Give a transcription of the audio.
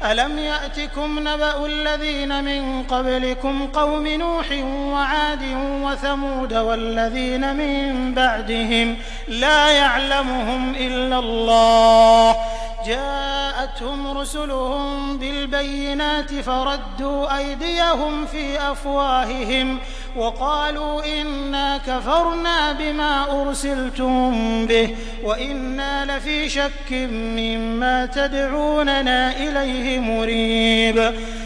ألم يأتكم نبأ الذين من قبلكم قوم نوح وعاد وثمود والذين من بعدهم لا يعلمهم إلا الله جاءتهم رسلهم بالبينات فردوا أيديهم في أفواههم وقالوا إنا كفرنا بما أرسلتم به وإنا لفي شك مما تدعوننا إليه مريب